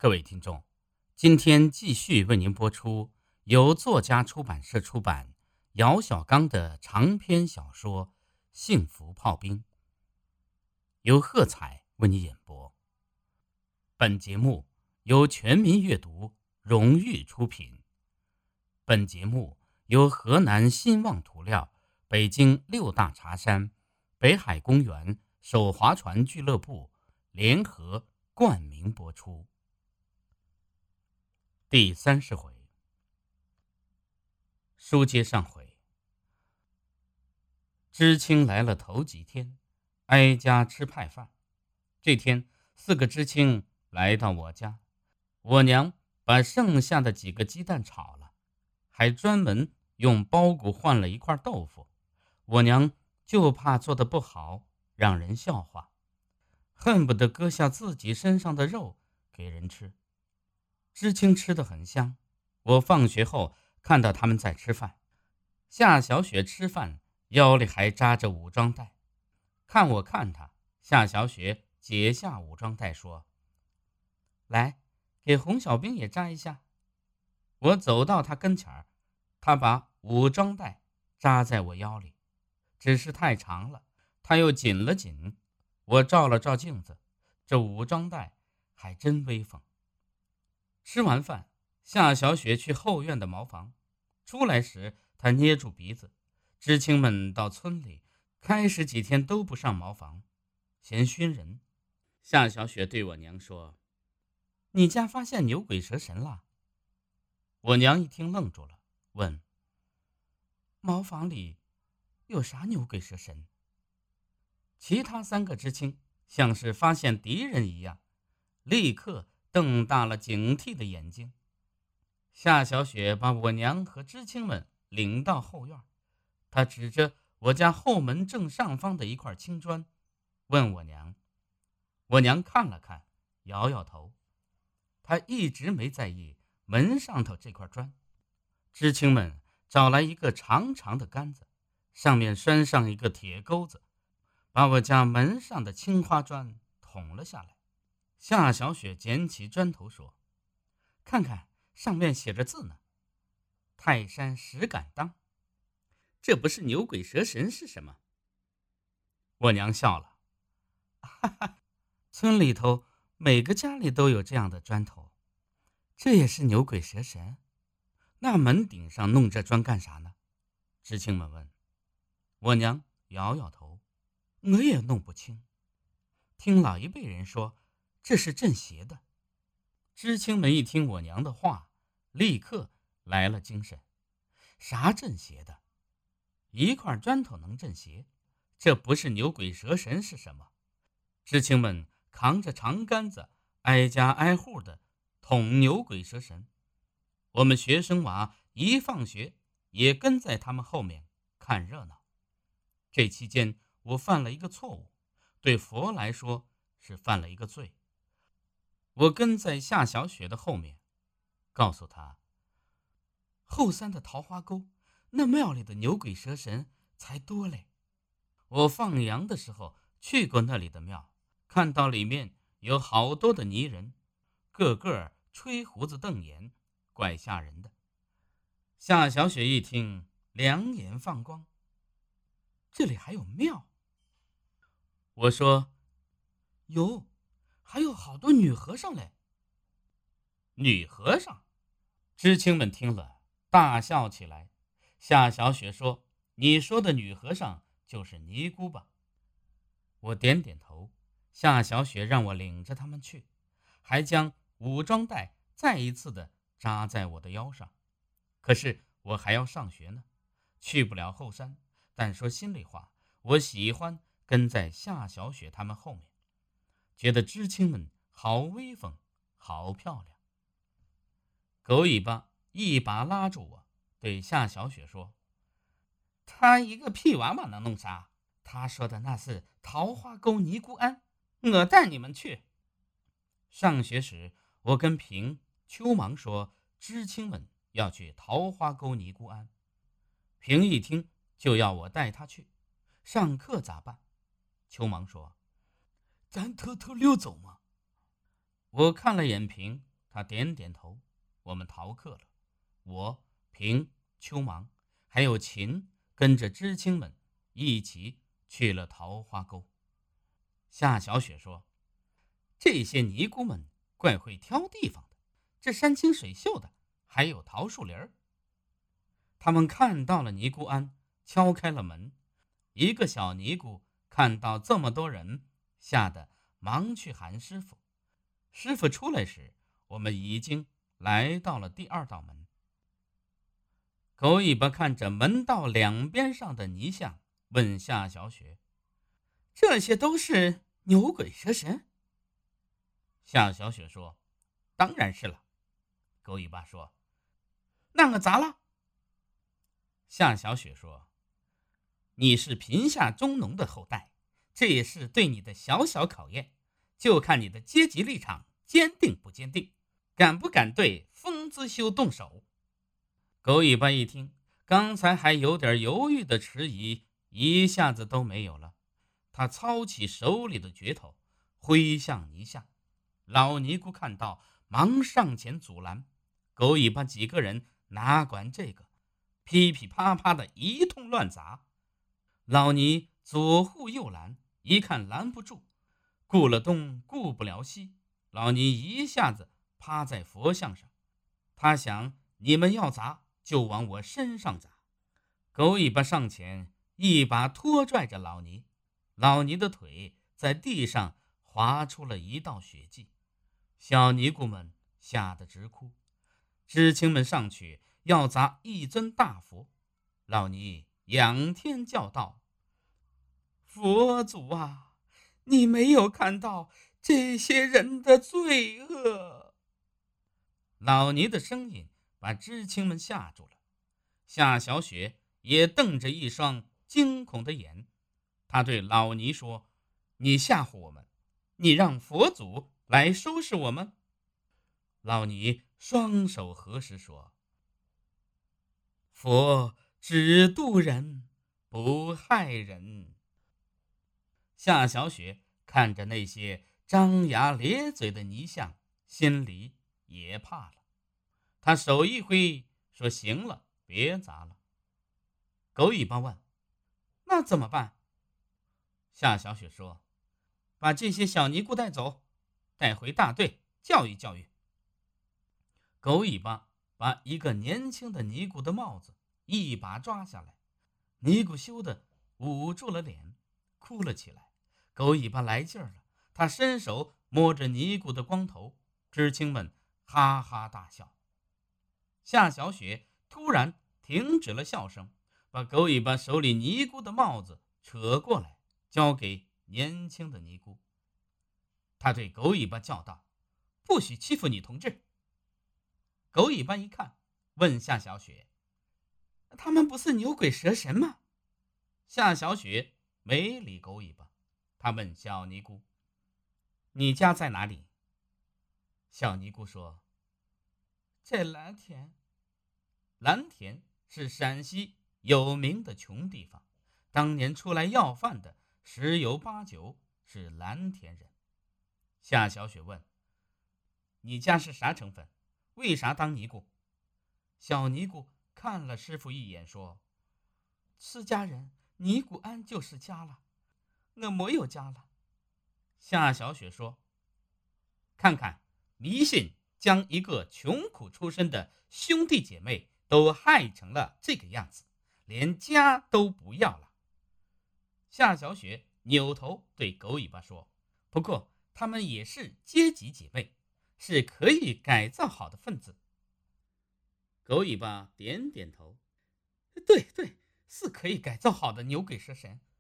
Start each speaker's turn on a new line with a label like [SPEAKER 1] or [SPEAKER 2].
[SPEAKER 1] 各位听众，今天继续为您播出由作家出版社出版姚小刚的长篇小说《幸福炮兵》，由贺彩为你演播。本节目由全民阅读荣誉出品。本节目由河南新旺涂料、北京六大茶山、北海公园手划船俱乐部联合冠名播出。第30回，书接上回，知青来了头几天，挨家吃派饭。这天4个知青来到我家，我娘把剩下的几个鸡蛋炒了，还专门用包谷换了一块豆腐。我娘就怕做得不好让人笑话，恨不得割下自己身上的肉给人吃。知青吃得很香，我放学后看到他们在吃饭。夏小雪吃饭腰里还扎着武装带，看我看她，夏小雪解下武装带说：“来，给洪小兵也扎一下。”我走到他跟前儿，他把武装带扎在我腰里，只是太长了，他又紧了紧。我照了照镜子，这武装带还真威风。吃完饭，夏小雪去后院的茅房，出来时她捏住鼻子。知青们到村里，开始几天都不上茅房，嫌熏人。夏小雪对我娘说：“你家发现牛鬼蛇神了？”我娘一听愣住了，问：“茅房里有啥牛鬼蛇神？”其他3个知青像是发现敌人一样，立刻瞪大了警惕的眼睛。夏小雪把我娘和知青们领到后院，她指着我家后门正上方的一块青砖，问我娘。我娘看了看，摇摇头。她一直没在意门上头这块砖。知青们找来一个长长的杆子，上面拴上一个铁钩子，把我家门上的青花砖捅了下来。夏小雪捡起砖头说：“看看，上面写着字呢，泰山石敢当。这不是牛鬼蛇神是什么？”我娘笑了：“哈哈，村里头每个家里都有这样的砖头，这也是牛鬼蛇神？那门顶上弄这砖干啥呢？”知青们问。我娘摇摇头：“我也弄不清，听老一辈人说这是镇邪的。”知青们一听我娘的话，立刻来了精神。啥镇邪的？一块砖头能镇邪？这不是牛鬼蛇神是什么？知青们扛着长杆子，挨家挨户的捅牛鬼蛇神。我们学生娃一放学也跟在他们后面看热闹。这期间我犯了一个错误，对佛来说是犯了一个罪。我跟在夏小雪的后面，告诉她，后山的桃花沟，那庙里的牛鬼蛇神才多嘞。我放羊的时候去过那里的庙，看到里面有好多的泥人，个个吹胡子瞪眼，怪吓人的。夏小雪一听，两眼放光：“这里还有庙？”我说：“有，还有好多女和尚嘞。”女和尚？知青们听了大笑起来。夏小雪说：“你说的女和尚就是尼姑吧？”我点点头。夏小雪让我领着他们去，还将武装带再一次的扎在我的腰上。可是我还要上学呢，去不了后山。但说心里话，我喜欢跟在夏小雪他们后面，觉得知青们好威风，好漂亮。狗尾巴一把拉住我，对夏小雪说：“他一个屁娃娃能弄啥？他说的那是桃花沟尼姑庵，我带你们去。”上学时，我跟平、秋芒说，知青们要去桃花沟尼姑庵。平一听就要我带他去。上课咋办？秋芒说：“咱偷偷溜走吗？”我看了眼平， 他点点头。我们逃课了，我、平、秋芒还有秦跟着知青们一起去了桃花沟。夏小雪说：“这些尼姑们怪会挑地方的，这山清水秀的，还有桃树林儿。”他们看到了尼姑庵，敲开了门。一个小尼姑看到这么多人，吓得忙去喊师傅。师傅出来时，我们已经来到了第二道门。狗尾巴看着门道两边上的泥像，问夏小雪：“这些都是牛鬼蛇神？”夏小雪说：“当然是了。”狗尾巴说：“那个咋了？”夏小雪说：“你是贫下中农的后代，这也是对你的小小考验，就看你的阶级立场坚定不坚定，敢不敢对风姿修动手。”狗尾巴一听，刚才还有点犹豫的迟疑，一下子都没有了。他操起手里的镢头，挥向泥下。老尼姑看到，忙上前阻拦。狗尾巴几个人哪管这个，噼噼啪啪的一通乱砸。老尼左护右拦，一看拦不住，顾了东顾不了西，老尼一下子趴在佛像上。他想，你们要砸就往我身上砸。狗尾巴上前一把拖拽着老尼，老尼的腿在地上划出了一道血迹。小尼姑们吓得直哭。知青们上去要砸一尊大佛，老尼仰天叫道：“佛祖啊，你没有看到这些人的罪恶？”老尼的声音把知青们吓住了。夏小雪也瞪着一双惊恐的眼，他对老尼说：“你吓唬我们，你让佛祖来收拾我们？”老尼双手合十说：“佛只渡人，不害人。”夏小雪看着那些张牙咧嘴的泥像，心里也怕了。他手一挥说：“行了，别砸了。”狗尾巴问：“那怎么办？”夏小雪说：“把这些小尼姑带走，带回大队教育教育。”狗尾巴把一个年轻的尼姑的帽子一把抓下来，尼姑羞得捂住了脸，哭了起来。狗尾巴来劲儿了，他伸手摸着尼姑的光头，知青们哈哈大笑。夏小雪突然停止了笑声，把狗尾巴手里尼姑的帽子扯过来，交给年轻的尼姑。他对狗尾巴叫道：“不许欺负女同志。”狗尾巴一看，问夏小雪：“他们不是牛鬼蛇神吗？”夏小雪没理狗尾巴，他问小尼姑：“你家在哪里？”小尼姑说：“在蓝田。”蓝田是陕西有名的穷地方，当年出来要饭的十有八九是蓝田人。夏小雪问：“你家是啥成分？为啥当尼姑？”小尼姑看了师傅一眼，说：“出家人尼姑庵就是家了，我没有家了。”夏小雪说：“看看，迷信将一个穷苦出身的兄弟姐妹都害成了这个样子，连家都不要了。”夏小雪扭头对狗尾巴说：“不过他们也是阶级姐妹，是可以改造好的分子。”狗尾巴点点头：“对对，是可以改造好的牛鬼蛇神。